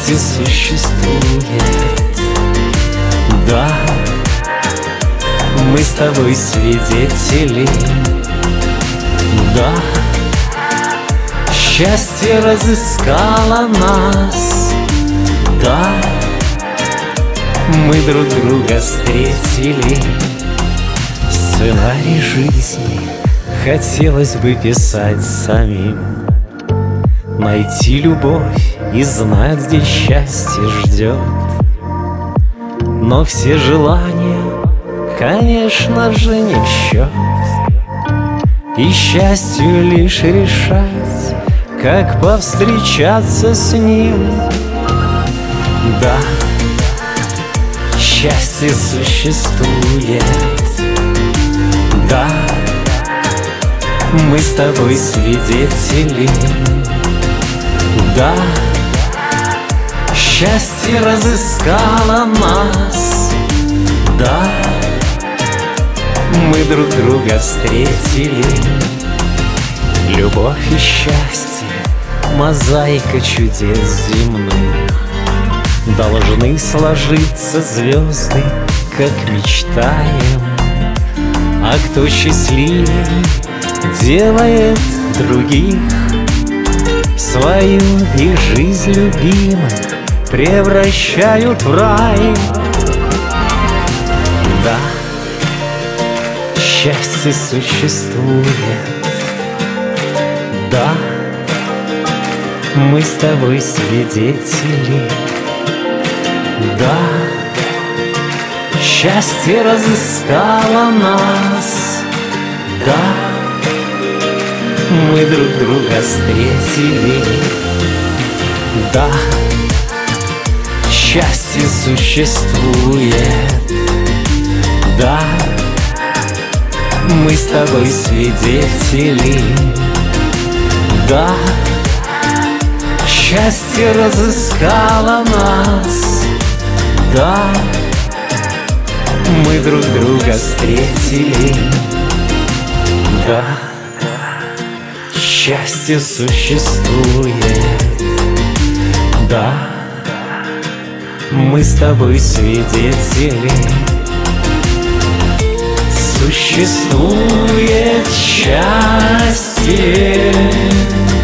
счастье существует. Да, мы с тобой свидетели. Да, счастье разыскало нас. Да, мы друг друга встретили. Сценарий жизни хотелось бы писать самим, найти любовь и знать, где счастье ждет. Но все желания, конечно же, не в счет. И счастью лишь решать, как повстречаться с ним. Да, счастье существует. Да, мы с тобой свидетели. Да, счастье разыскало нас. Да, мы друг друга встретили. Любовь и счастье, мозаика чудес земных. Должны сложиться звезды, как мечтаем. А кто счастливее делает других, свою и жизнь любимых превращают в рай. Да, счастье существует. Да, мы с тобой свидетели. Да, счастье разыскало нас. Да, мы друг друга встретили. Да, счастье существует. Да, мы с тобой свидетели. Да, счастье разыскало нас. Да, мы друг друга встретили. Да, счастье существует. Да, мы с тобой свидетели. Существует счастье.